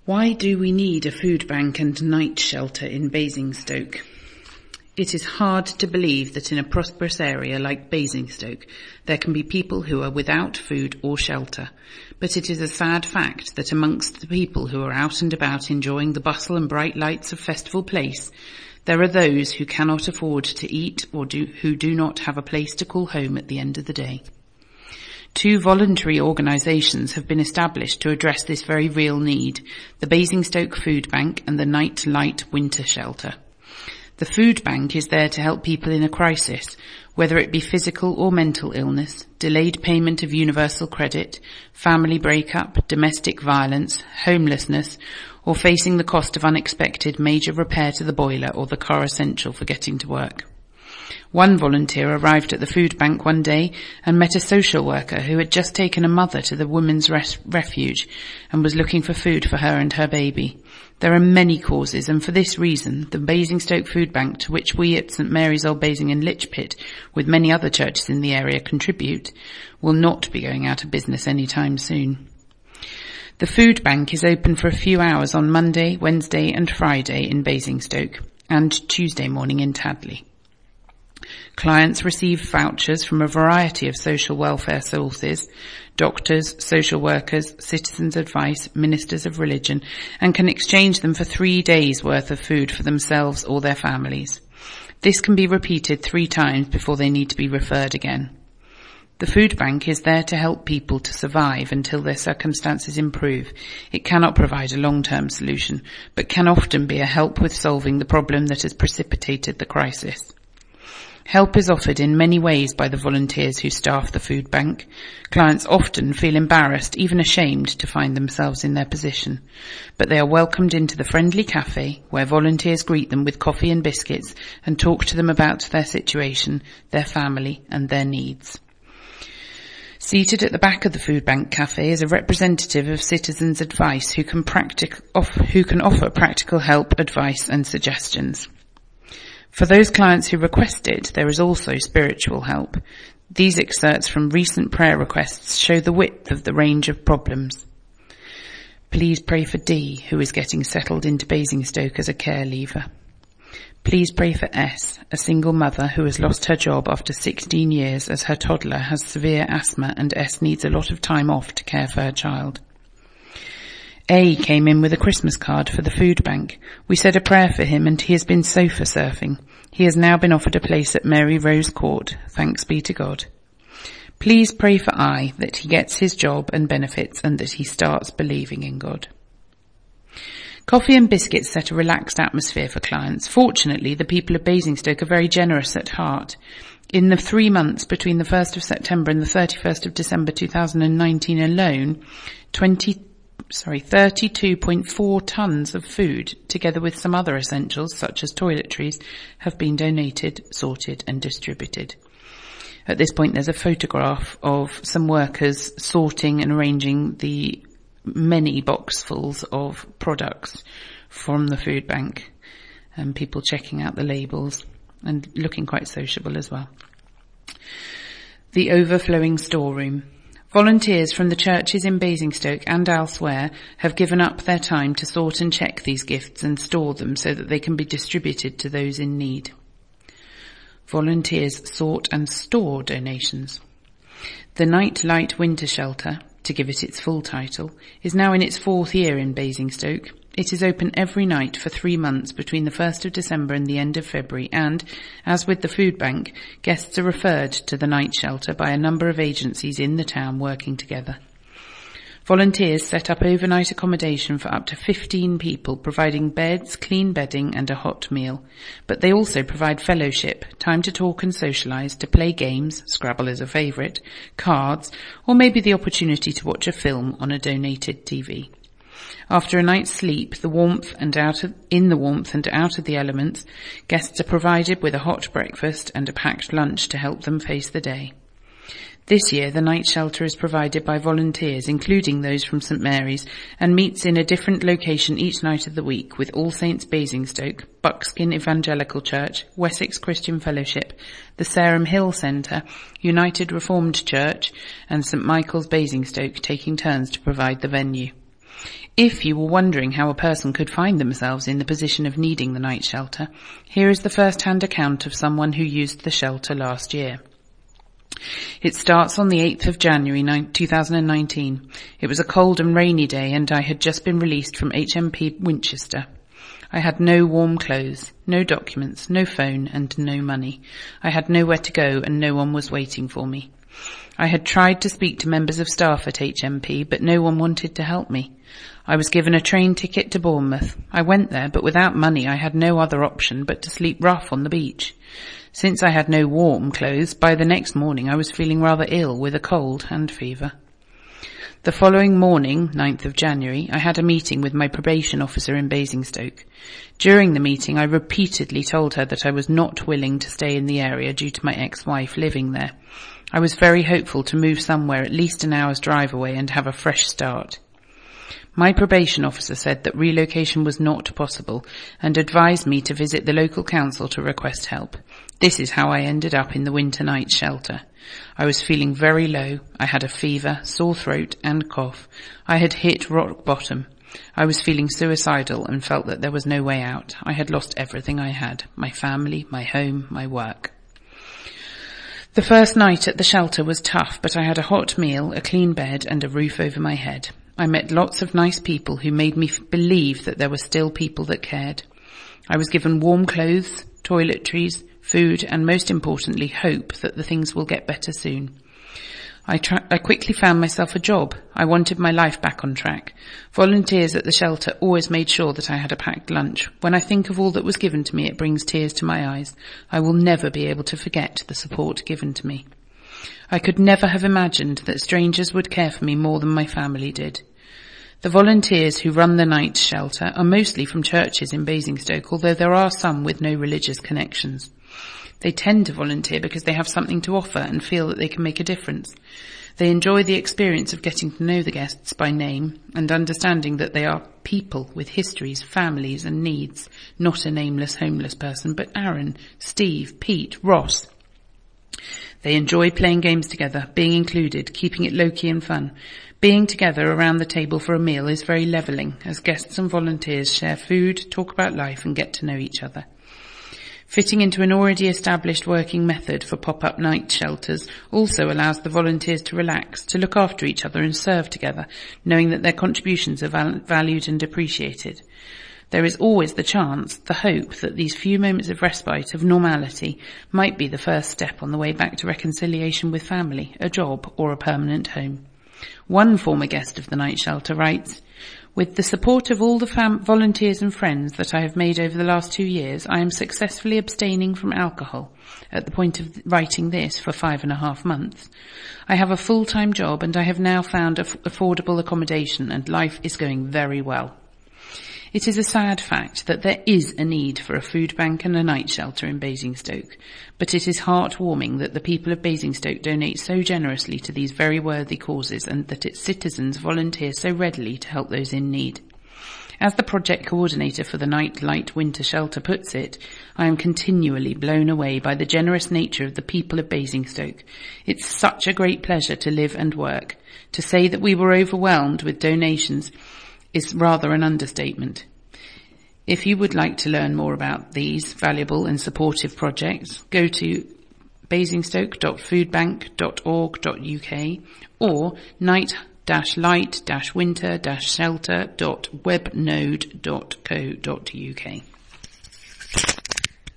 Why do we need a food bank and night shelter in Basingstoke? It is hard to believe that in a prosperous area like Basingstoke, there can be people who are without food or shelter. But it is a sad fact that amongst the people who are out and about enjoying the bustle and bright lights of Festival Place, there are those who cannot afford to eat or who do not have a place to call home at the end of the day. 2 voluntary organisations have been established to address this very real need, the Basingstoke Food Bank and the Night Light Winter Shelter. The food bank is there to help people in a crisis, whether it be physical or mental illness, delayed payment of universal credit, family breakup, domestic violence, homelessness, or facing the cost of unexpected major repair to the boiler or the car essential for getting to work. One volunteer arrived at the food bank one day and met a social worker who had just taken a mother to the women's refuge and was looking for food for her and her baby. There are many causes, and for this reason, the Basingstoke Food Bank, to which we at St Mary's Old Basing and Lichpit, with many other churches in the area, contribute, will not be going out of business anytime soon. The food bank is open for a few hours on Monday, Wednesday and Friday in Basingstoke, and Tuesday morning in Tadley. Clients receive vouchers from a variety of social welfare sources, doctors, social workers, citizens' advice, ministers of religion, and can exchange them for 3 days' worth of food for themselves or their families. This can be repeated 3 times before they need to be referred again. The food bank is there to help people to survive until their circumstances improve. It cannot provide a long-term solution, but can often be a help with solving the problem that has precipitated the crisis. Help is offered in many ways by the volunteers who staff the food bank. Clients often feel embarrassed, even ashamed, to find themselves in their position. But they are welcomed into the friendly cafe, where volunteers greet them with coffee and biscuits and talk to them about their situation, their family and their needs. Seated at the back of the food bank cafe is a representative of Citizens' Advice who can offer practical help, advice and suggestions. For those clients who request it, there is also spiritual help. These excerpts from recent prayer requests show the width of the range of problems. Please pray for D, who is getting settled into Basingstoke as a care leaver. Please pray for S, a single mother who has lost her job after 16 years as her toddler has severe asthma and S needs a lot of time off to care for her child. A came in with a Christmas card for the food bank. We said a prayer for him and he has been sofa surfing. He has now been offered a place at Mary Rose Court. Thanks be to God. Please pray for I, that he gets his job and benefits and that he starts believing in God. Coffee and biscuits set a relaxed atmosphere for clients. Fortunately, the people of Basingstoke are very generous at heart. In the 3 months between the 1st of September and the 31st of December 2019 alone, 32.4 tonnes of food, together with some other essentials such as toiletries, have been donated, sorted and distributed. At this point there's a photograph of some workers sorting and arranging the many boxfuls of products from the food bank, and people checking out the labels and looking quite sociable as well. The overflowing storeroom. Volunteers from the churches in Basingstoke and elsewhere have given up their time to sort and check these gifts and store them so that they can be distributed to those in need. Volunteers sort and store donations. The Night Light Winter Shelter, to give it its full title, is now in its 4th year in Basingstoke. It is open every night for 3 months between the 1st of December and the end of February and, as with the food bank, guests are referred to the night shelter by a number of agencies in the town working together. Volunteers set up overnight accommodation for up to 15 people, providing beds, clean bedding and a hot meal. But they also provide fellowship, time to talk and socialise, to play games, Scrabble is a favourite, cards, or maybe the opportunity to watch a film on a donated TV. After a night's sleep, in the warmth and out of the elements, guests are provided with a hot breakfast and a packed lunch to help them face the day. This year, the night shelter is provided by volunteers, including those from St Mary's, and meets in a different location each night of the week with All Saints Basingstoke, Buckskin Evangelical Church, Wessex Christian Fellowship, the Sarum Hill Centre, United Reformed Church, and St Michael's Basingstoke taking turns to provide the venue. If you were wondering how a person could find themselves in the position of needing the night shelter, here is the first-hand account of someone who used the shelter last year. It starts on the 8th of January 2019. It was a cold and rainy day and I had just been released from HMP Winchester. I had no warm clothes, no documents, no phone and no money. I had nowhere to go and no one was waiting for me. I had tried to speak to members of staff at HMP, but no one wanted to help me. I was given a train ticket to Bournemouth. I went there, but without money I had no other option but to sleep rough on the beach. Since I had no warm clothes, by the next morning I was feeling rather ill with a cold and fever. The following morning, 9th of January, I had a meeting with my probation officer in Basingstoke. During the meeting I repeatedly told her that I was not willing to stay in the area due to my ex-wife living there. I was very hopeful to move somewhere at least an hour's drive away and have a fresh start. My probation officer said that relocation was not possible and advised me to visit the local council to request help. This is how I ended up in the winter night shelter. I was feeling very low. I had a fever, sore throat and cough. I had hit rock bottom. I was feeling suicidal and felt that there was no way out. I had lost everything I had, my family, my home, my work. The first night at the shelter was tough, but I had a hot meal, a clean bed and a roof over my head. I met lots of nice people who made me believe that there were still people that cared. I was given warm clothes, toiletries, food and most importantly hope that the things will get better soon. I quickly found myself a job. I wanted my life back on track. Volunteers at the shelter always made sure that I had a packed lunch. When I think of all that was given to me, it brings tears to my eyes. I will never be able to forget the support given to me. I could never have imagined that strangers would care for me more than my family did. The volunteers who run the night shelter are mostly from churches in Basingstoke, although there are some with no religious connections. They tend to volunteer because they have something to offer and feel that they can make a difference. They enjoy the experience of getting to know the guests by name and understanding that they are people with histories, families and needs, not a nameless homeless person, but Aaron, Steve, Pete, Ross. They enjoy playing games together, being included, keeping it low-key and fun. Being together around the table for a meal is very levelling as guests and volunteers share food, talk about life and get to know each other. Fitting into an already established working method for pop-up night shelters also allows the volunteers to relax, to look after each other and serve together, knowing that their contributions are valued and appreciated. There is always the chance, the hope, that these few moments of respite, of normality, might be the first step on the way back to reconciliation with family, a job or a permanent home. One former guest of the night shelter writes, "With the support of all the volunteers and friends that I have made over the last 2 years, I am successfully abstaining from alcohol at the point of writing this for 5.5 months. I have a full-time job and I have now found affordable accommodation and life is going very well." It is a sad fact that there is a need for a food bank and a night shelter in Basingstoke, but it is heartwarming that the people of Basingstoke donate so generously to these very worthy causes and that its citizens volunteer so readily to help those in need. As the project coordinator for the Night Light Winter Shelter puts it, I am continually blown away by the generous nature of the people of Basingstoke. It's such a great pleasure to live and work. To say that we were overwhelmed with donations is rather an understatement. If you would like to learn more about these valuable and supportive projects, go to basingstoke.foodbank.org.uk or night-light-winter-shelter.webnode.co.uk.